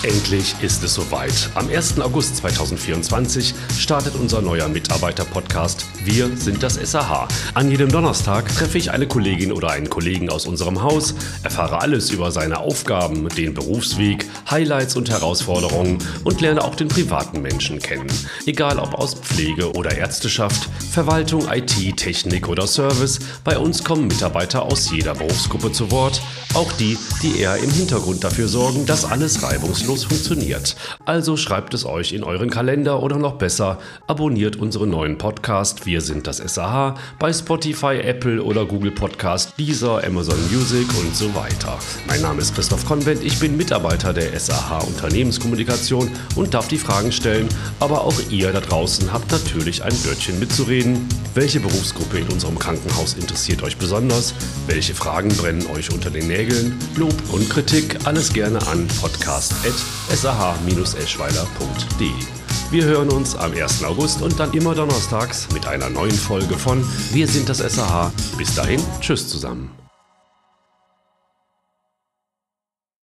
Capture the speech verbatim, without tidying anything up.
Endlich ist es soweit. Am ersten August zweitausendvierundzwanzig startet unser neuer Mitarbeiter-Podcast Wir sind das S A H. An jedem Donnerstag treffe ich eine Kollegin oder einen Kollegen aus unserem Haus, erfahre alles über seine Aufgaben, den Berufsweg, Highlights und Herausforderungen und lerne auch den privaten Menschen kennen. Egal ob aus Pflege oder Ärzteschaft, Verwaltung, I T, Technik oder Service, bei uns kommen Mitarbeiter aus jeder Berufsgruppe zu Wort, auch die, die eher im Hintergrund dafür sorgen, dass alles reibungslos funktioniert. Also schreibt es euch in euren Kalender oder noch besser, abonniert unseren neuen Podcast Wir sind das S A H bei Spotify, Apple oder Google Podcast, Deezer, Amazon Music und so weiter. Mein Name ist Christoph Konvent, ich bin Mitarbeiter der S A H Unternehmenskommunikation und darf die Fragen stellen, aber auch ihr da draußen habt natürlich ein Wörtchen mitzureden. Welche Berufsgruppe in unserem Krankenhaus interessiert euch besonders? Welche Fragen brennen euch unter den Nägeln? Lob und Kritik, alles gerne an podcast at s a h dash eschweiler punkt d e. Wir hören uns am ersten August und dann immer donnerstags mit einer neuen Folge von Wir sind das S A H. Bis dahin, tschüss zusammen.